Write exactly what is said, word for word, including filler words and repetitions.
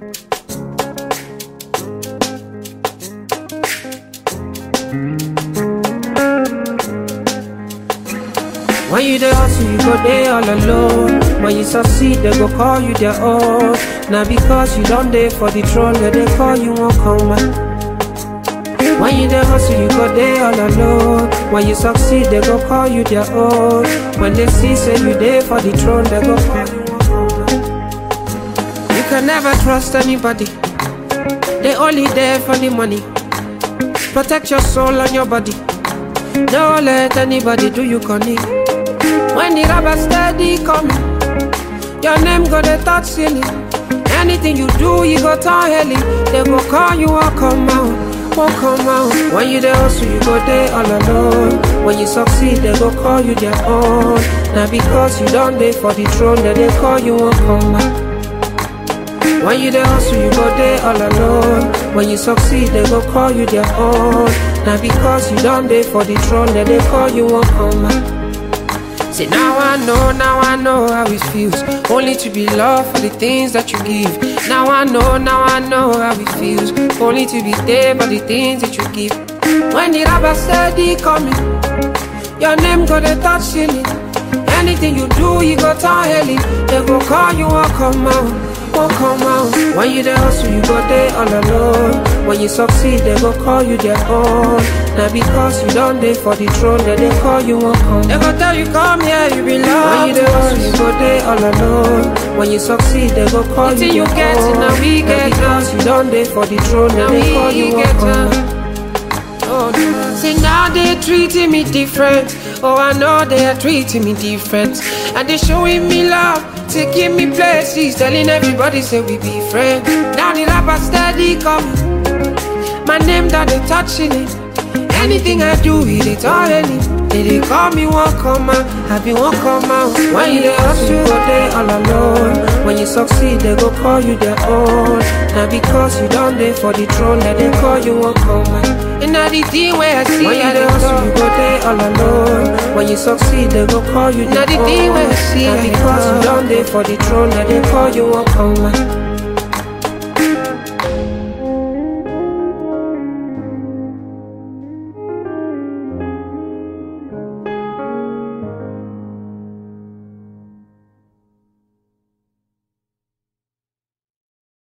When you dey hustle, you go dey all alone. When you succeed, they go call you their own. Now because you don't dey for the throne, they dey call you won't come back. When you dey hustle, you go dey all alone. When you succeed, they go call you their own. When they see say you dey for the throne, they go call you won't come back. You can never trust anybody. They only there for the money. Protect your soul and your body. Don't let anybody do you corny. When the rubber steady coming, your name go dey touch ceiling. Anything you do, you go turn heli. They go call you, won't come out, won't come out. When you dey hustle, you go dey all alone. When you succeed, they go call you their own. Now because you don't dey for the throne, they dey call you, won't come out. When you dey hustle, you go dey all alone. When you succeed, they go call you their own. Now because you don't dey for the throne, they dey call you, won't come out. See now I know, now I know how it feels. Only to be loved for the things that you give. Now I know, now I know how it feels. Only to be there for the things that you give. When the rubber steady coming, your name go dey touch ceiling. Anything you do, you go turn heli. They go call you, won't come out, won't come out. When you dey hustle, you go dey all alone. When you succeed, they go call you their own. Now because you don't dey for the throne, they dey call you, won't come. They go tell you come here, you belong. When you dey hustle, you go dey all alone. When you succeed, they go call you, you get it, now we get it. Because you don't dey for the throne, now they call you, won't come. Oh, no. See now they treating me different. Oh, I know they are treating me different. And they showing me love, taking me places, telling everybody say we be friends. Now the rapper steady coming. My name that they touching it. Anything I do, it is already. They dey call me, won't come out. Happy won't come out. When you dey hustle, you go dey all alone. When you succeed, they go call you their own. Now because you don't dey for the throne, that they call you, won't come out. And now the thing where I see, when you dey hustle, you go dey all alone. When you succeed, they go call you their own. Now the thing where I see, now because you don't dey for the throne, that they call you, won't come out.